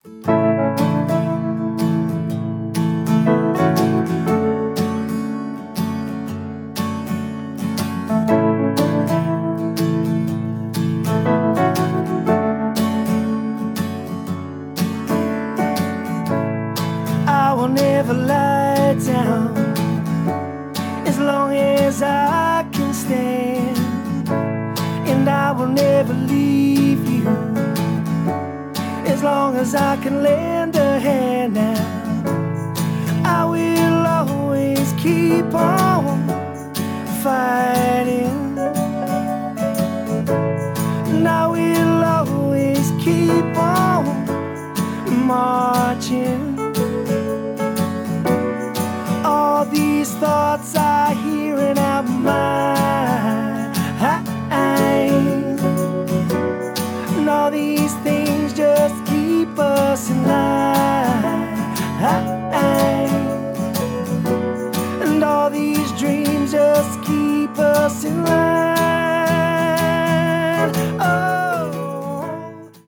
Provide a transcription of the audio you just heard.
I will never lie down as long as I can stand, and I will never leave you as long as I can lend a hand now. I will always keep on fighting, and I will always keep on marching. All these thoughts are hearing out mine, and all these things just keep us in line, and all these dreams just keep us in line.